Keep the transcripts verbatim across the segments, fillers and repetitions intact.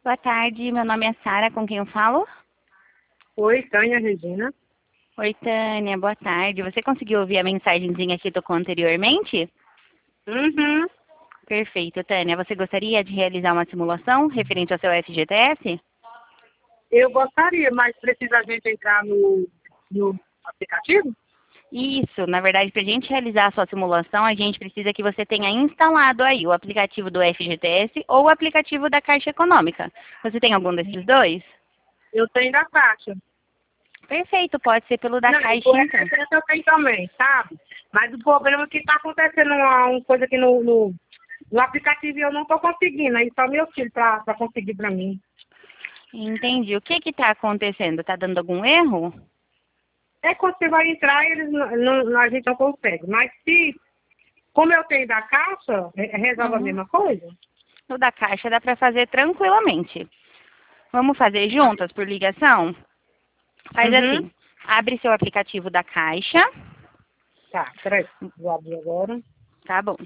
Boa tarde, meu nome é Sara, com quem eu falo? Oi, Tânia Regina. Oi, Tânia, boa tarde. Você conseguiu ouvir a mensagenzinha que tocou anteriormente? Uhum. Perfeito, Tânia. Você gostaria de realizar uma simulação referente ao seu F G T S? Eu gostaria, mas precisa a gente entrar no, no aplicativo? Isso, na verdade, para a gente realizar a sua simulação, a gente precisa que você tenha instalado aí o aplicativo do F G T S ou o aplicativo da Caixa Econômica. Você tem algum desses dois? Eu tenho da Caixa. Perfeito, pode ser pelo da Não, Caixa, o então. S S eu tenho também, sabe? Mas o problema é que está acontecendo uma, uma coisa aqui no, no, no aplicativo e eu não estou conseguindo. Aí só meu filho para conseguir para mim. Entendi. O que que está acontecendo? Está dando algum erro? É quando você vai entrar, eles não, não- a gente não consegue. Mas se, como eu tenho da Caixa, re- resolve a Uhum. mesma coisa? O da Caixa dá para fazer tranquilamente. Vamos fazer juntas por ligação? Faz Uhum. assim, abre seu aplicativo da Caixa. Tá, peraí. Vou abrir agora. Tá bom.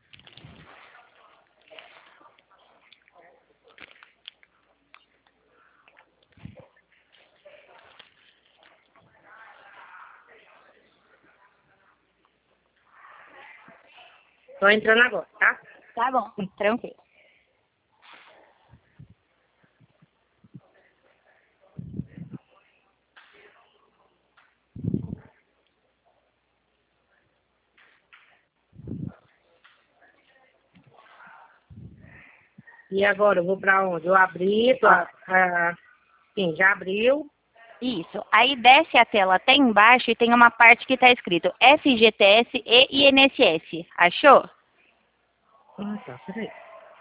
Tô entrando agora, tá? Tá bom, tranquilo. E agora eu vou pra onde? Eu abri, tô, Ó, a, a- sim, já abriu. isso. Aí desce a tela até embaixo e tem uma parte que está escrito F G T S e I N S S. Achou? Ah, tá, peraí.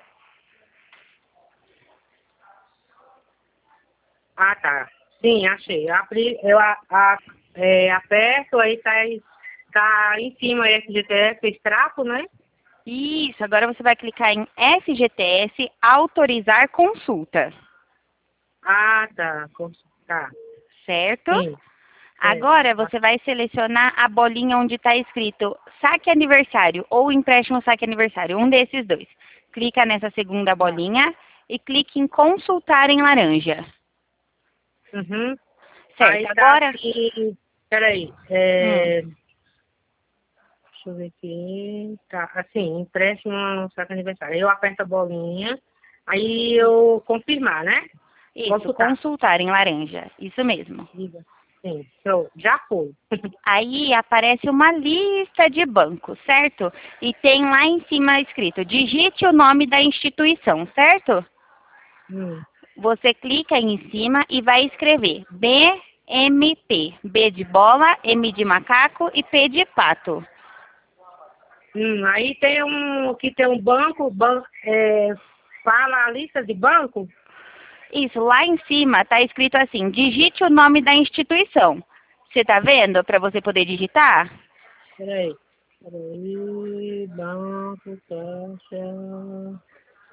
Ah, tá. Sim, achei. Eu abri, eu a, a- é, aperto, aí tá, aí- tá em cima F G T S, extrato, né? Isso, agora você vai clicar em F G T S, autorizar consulta, Ah, tá. com- Tá, certo? sim. Certo. Agora Tá. você vai selecionar a bolinha onde está escrito saque aniversário ou empréstimo saque aniversário, um desses dois. Clica nessa segunda Tá. bolinha e clique em consultar em laranja. Uhum. Certo, Aí tá agora... assim, peraí. Hum, É, deixa eu ver aqui. Tá, assim, empréstimo no saco aniversário. Aí eu aperto a bolinha, aí eu confirmar, né? isso, Consultar. consultar em laranja, isso mesmo. Diga. Sim, show. Já foi. Aí aparece uma lista de bancos, certo? E tem lá em cima escrito, digite o nome da instituição, certo? Hum. Você clica aí em cima e vai escrever B M P. B de bola, M de macaco e P de pato. Hum, aí tem um, que tem um banco, ban, é, fala a lista de banco. Isso, lá em cima está escrito assim, digite o nome da instituição. Você está vendo para você poder digitar? Peraí. Peraí, banco, caixa.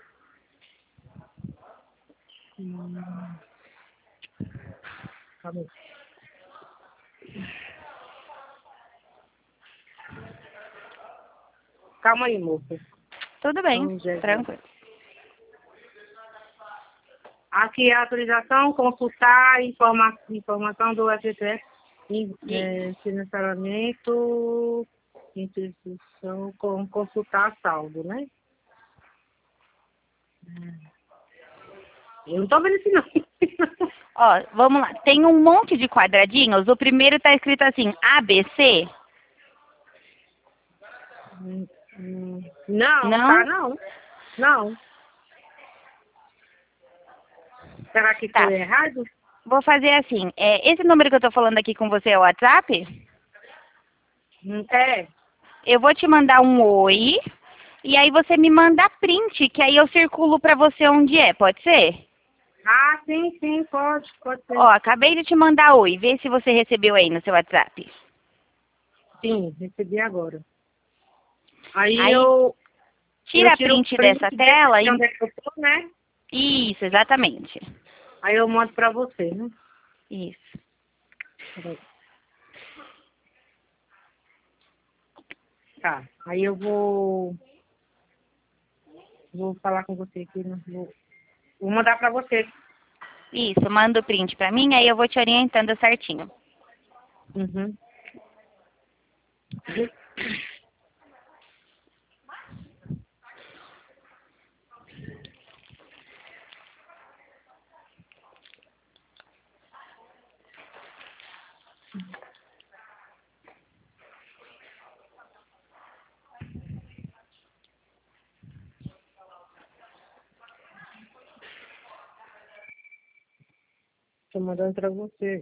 Hum, calma aí. Calma aí, moça. Tudo bem, São Jesus. tranquilo. Aqui é a autorização, consultar informa, informação do F G T S, in- Isso. é, financiamento, instituição, com, consultar saldo, né? Eu não tô vendo isso não. Ó, vamos lá. Tem um monte de quadradinhos. O primeiro está escrito assim, A B C. Hum, hum, Não, tá Não? não. Não. Será que Tá. foi errado? Vou fazer assim. É, esse número que eu estou falando aqui com você é o WhatsApp? Hum, É. Eu vou te mandar um oi. E aí você me manda print, que aí eu circulo para você onde é. Pode ser? Ah, sim, sim, pode, pode Ó, ser. acabei de te mandar oi. Vê se você recebeu aí no seu WhatsApp. Sim, recebi agora. Aí Aí eu, eu tira a tiro o print print dessa desse tela de e... onde é que eu tô, né? Isso, exatamente. Aí eu mando pra você, né? Isso. Peraí. Tá. Aí eu vou, vou falar com você aqui. Né? Vou, Vou mandar pra você. Isso, manda o print pra mim, aí eu vou te orientando certinho. Uhum. Tô mandando pra você.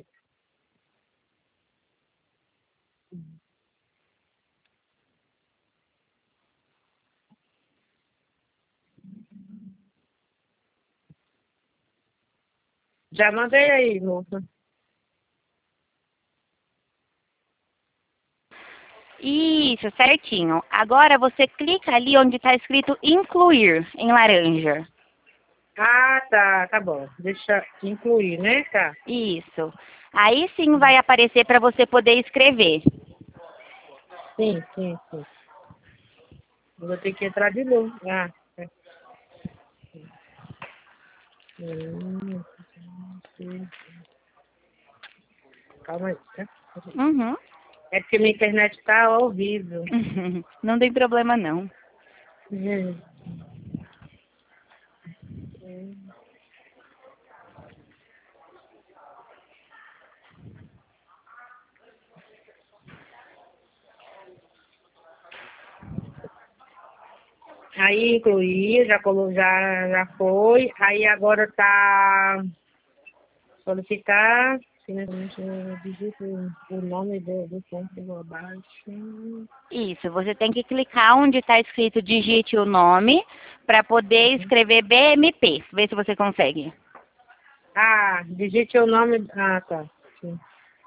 Já mandei aí, moça. Isso, certinho. Agora você clica ali onde está escrito incluir, em laranja. Ah, tá, tá bom. Deixa incluir, né? Tá. Isso. Aí sim vai aparecer para você poder escrever. Sim, sim, sim. Eu vou ter que entrar de novo. Ah, é. Hum, sim. Calma aí, tá? Uhum. É porque minha internet tá horrível. Não tem problema não. Hum. Aí incluí, já, colo, já, já foi. Aí agora tá solicitar. Digita o nome do, do ponto abaixo. Isso, você tem que clicar onde está escrito digite o nome para poder escrever B M P. Vê se você consegue. Ah, digite o nome. Ah, tá. Sim.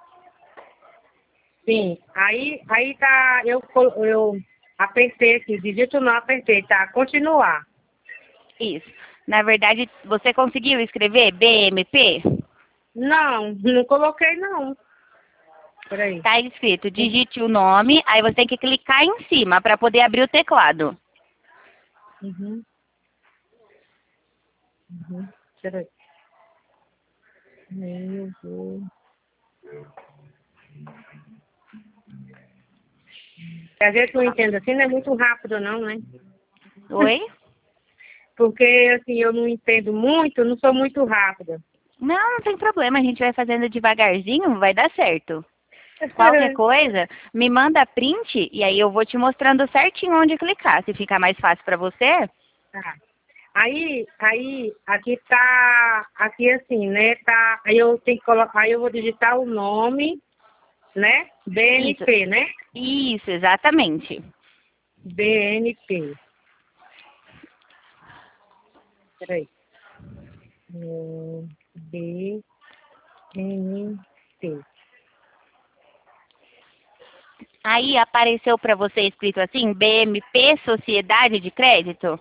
Sim. Aí, aí tá. Eu, col- eu apertei aqui, digite o nome, apertei, tá? Continuar. Isso. Na verdade, você conseguiu escrever B M P? Não, não coloquei não. Peraí. Está escrito digite o nome, aí você tem que clicar em cima para poder abrir o teclado. Uhum. Uhum. Peraí. Eu vou. A gente não entende assim, não é muito rápido não, né? Oi? Porque assim, eu não entendo muito, eu não sou muito rápida. Não, não tem problema, a gente vai fazendo devagarzinho, vai dar certo. Qualquer coisa, me manda print e aí eu vou te mostrando certinho onde clicar. Se ficar mais fácil para você, Tá. Aí, aí, aqui tá, aqui assim, né? Tá, aí eu tenho que colocar, aí eu vou digitar o nome, né? isso, B N P, né? isso, exatamente. B N P. Peraí. Hum, B N P. Aí apareceu para você escrito assim, B M P Sociedade de Crédito?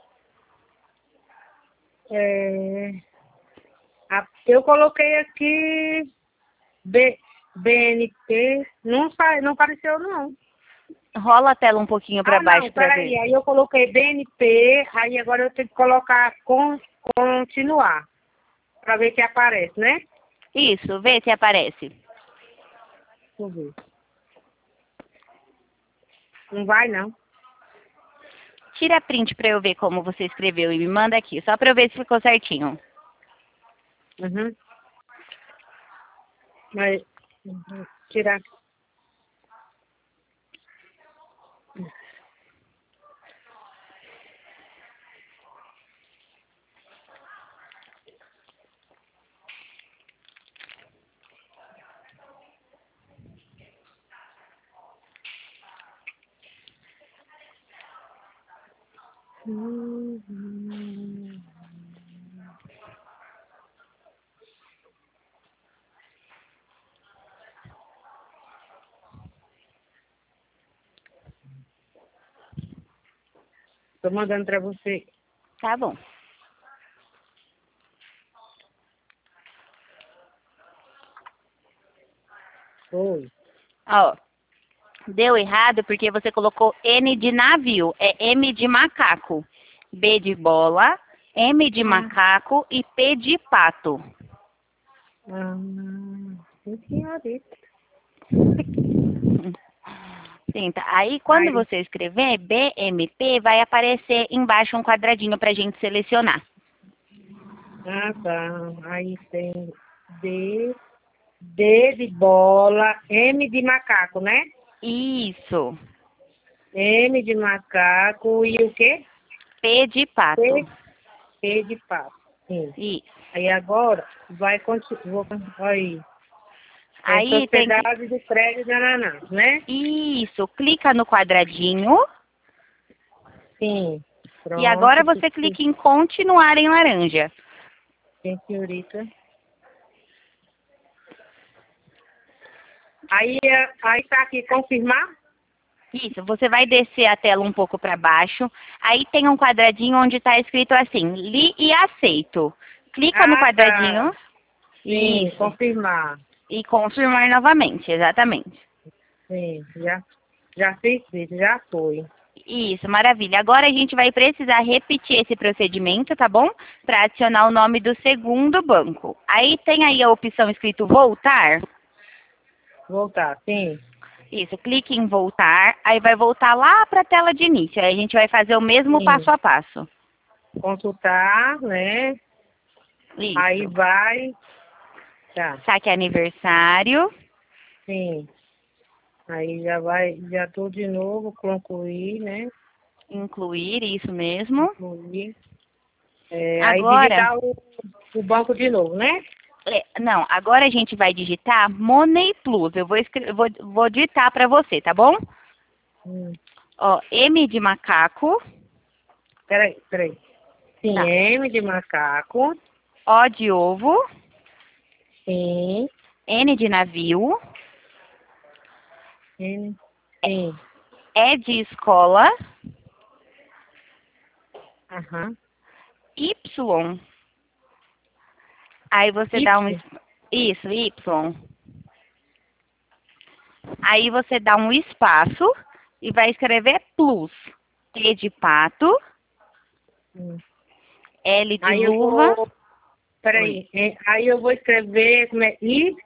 É, a- eu coloquei aqui B, BNP, não, sa- não apareceu não. Rola a tela um pouquinho para Ah, baixo não, para peraí. ver. Aí eu coloquei B N P, aí agora eu tenho que colocar con, continuar, para ver que aparece, né? Isso, vê se aparece. Deixa eu ver. Não vai, não. Tira print para eu ver como você escreveu e me manda aqui, só para eu ver se ficou certinho. Uhum. Mas, uhum, tirar. Uhum. Tô mandando para você. Tá bom. Oi. Ó, deu errado porque você colocou N de navio, é M de macaco. B de bola, M de Ah, macaco e P de pato. ah, sim, senhorita. Sim, tá. Aí, quando Aí, você escrever B M P, vai aparecer embaixo um quadradinho para a gente selecionar. ah, tá. Aí tem D, D de bola, M de macaco, né? Isso. M de macaco e o quê? P de pato. P, P de pato. Sim. Isso. Aí agora vai continuar. Aí. É Aí tem que... sociedade do prédio de Ananás, né? Isso. Clica no quadradinho. Sim. E agora Pronto. você clica em continuar em laranja. Sim, senhorita. Aí, é- aí tá aqui, confirmar? Isso, você vai descer a tela um pouco para baixo. Aí tem um quadradinho onde está escrito assim, li e aceito. Clica no Ah, tá. quadradinho. Sim, Isso. confirmar. E confirmar novamente, exatamente. Sim, já, já fiz isso, já foi. Isso, maravilha. Agora a gente vai precisar repetir esse procedimento, tá bom? Para adicionar o nome do segundo banco. Aí tem aí a opção escrito voltar. Voltar, sim. Isso, clique em voltar, aí vai voltar lá para a tela de início. Aí a gente vai fazer o mesmo Sim. passo a passo. Consultar, né? Aí Isso. vai. Tá, Saque aniversário. sim. Aí já vai, já tô de novo, concluir, né? Incluir, isso mesmo. Concluir. É, aí Agora, digitar o, o banco de novo, né? é, não, agora a gente vai digitar Money Plus. Eu vou, escre- vou, vou digitar para você, tá bom? Hum. Ó, M de macaco, Peraí, peraí. Sim, tá. M de macaco. O de ovo, Sim. N de navio, Sim. Sim. E de escola, Aham. Y. Aí você Y. dá um... es- Isso, Y. Aí você dá um espaço e vai escrever plus. T de pato, Hum. L de Aí eu luva. vou. Oi. Peraí. é, Aí eu vou escrever como é I.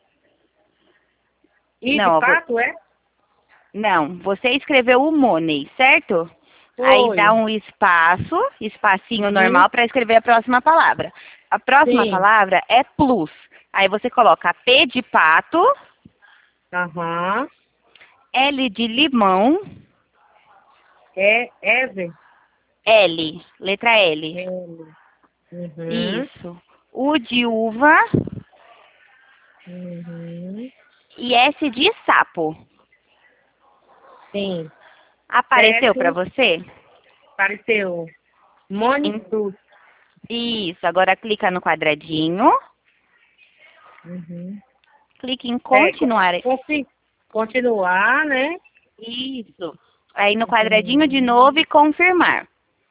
I de Não, eu vou- pato, é? não, você escreveu o money, certo? Aí dá Foi. um espaço, espacinho Uhum. normal para escrever a próxima palavra. A próxima Sim. palavra é plus. Aí você coloca P de pato, Aham. L de limão, É Eve. L, letra L. L. Uhum. Isso. U de uva Uhum. e S de sapo. Sim. Apareceu para Certo. você? Apareceu. Mone Em- Plus. Isso. Agora clica no quadradinho, Uhum. clique em É, co- continuar. confi- continuar, né? Isso. Aí no quadradinho de Uhum. novo e confirmar.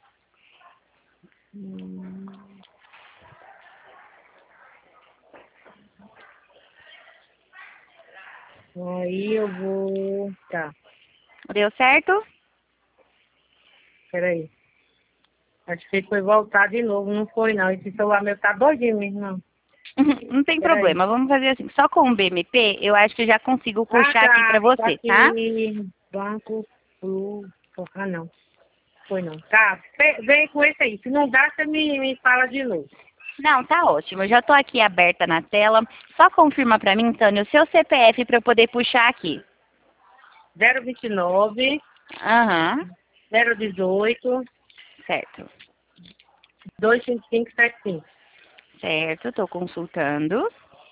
Aí eu vou. Tá, Deu certo? peraí. Acho que ele foi voltar de novo, não foi não. Esse celular meu tá doidinho mesmo, não. Não tem Peraí. problema. Vamos fazer assim. Só com o B M P, eu acho que eu já consigo Ah, puxar aqui tá. para Tá você, tá? aqui. Banco Plus. Ah, não. Foi não. Tá, ve- vem com esse aí. Se não dá, você me, me fala de novo. Não, tá ótimo. Eu já tô aqui aberta na tela. Só confirma para mim, Tânia, o seu C P F para eu poder puxar aqui. zero vinte e nove, Aham, zero dezoito, certo. dois cinco cinco sete cinco. Certo, tô consultando.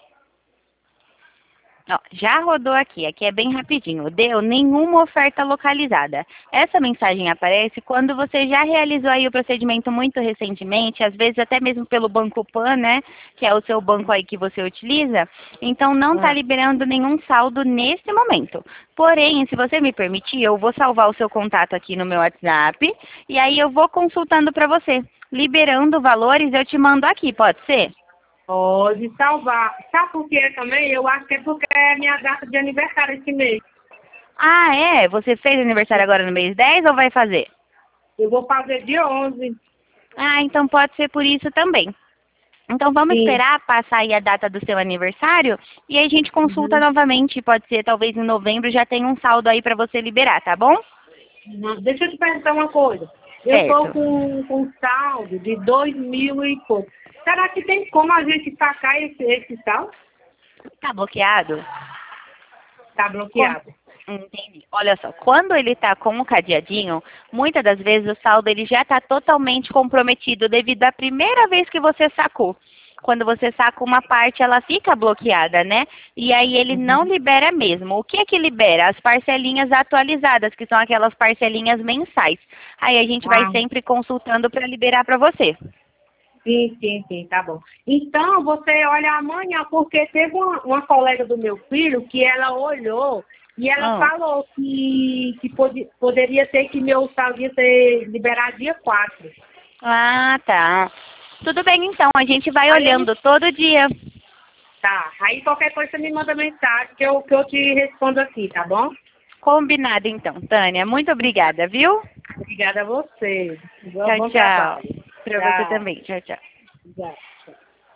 Ó, já rodou aqui, aqui é bem rapidinho. Deu nenhuma oferta localizada. Essa mensagem aparece quando você já realizou aí o procedimento muito recentemente, às vezes até mesmo pelo Banco Pan, né? Que é o seu banco aí que você utiliza. Então não está Ah, liberando nenhum saldo nesse momento. Porém, se você me permitir, eu vou salvar o seu contato aqui no meu WhatsApp e aí eu vou consultando para você. Liberando valores, eu te mando aqui, pode ser? pode salvar. Sabe por quê também? Eu acho que é porque é minha data de aniversário esse mês. Ah, é? Você fez aniversário agora no mês dez ou vai fazer? Eu vou fazer dia onze. Ah, então pode ser por isso também. Então vamos Sim. esperar passar aí a data do seu aniversário e aí a gente consulta Uhum. novamente. Pode ser talvez em novembro já tenha um saldo aí para você liberar, tá bom? Uhum. Deixa eu te perguntar uma coisa. Eu estou Certo. com, com um saldo de dois mil e pouco. Será que tem como a gente sacar esse, esse saldo? Tá bloqueado? Está Com- bloqueado. Entendi. Olha só, quando ele está com o cadeadinho, muitas das vezes o saldo ele já está totalmente comprometido devido à primeira vez que você sacou. Quando você saca uma parte, ela fica bloqueada, né? E aí ele não Uhum. libera mesmo. O que é que libera? As parcelinhas atualizadas, que são aquelas parcelinhas mensais. Aí a gente vai Ah, sempre consultando para liberar para você. sim, sim, sim, tá bom. Então, você olha amanhã, porque teve uma, uma colega do meu filho que ela olhou e ela Hum. falou que, que pode, poderia ser que meu saldo ia ser liberado dia quatro. Ah, tá. Tudo bem então, a gente vai Aí ele, olhando todo dia. tá, aí qualquer coisa você me manda mensagem que eu, que eu te respondo aqui, tá bom? Combinado então, Tânia. Muito obrigada, viu? Obrigada a você. Bom Tchau, bom tchau. trabalho. Para você Tchau. também. Tchau, tchau. Obrigada.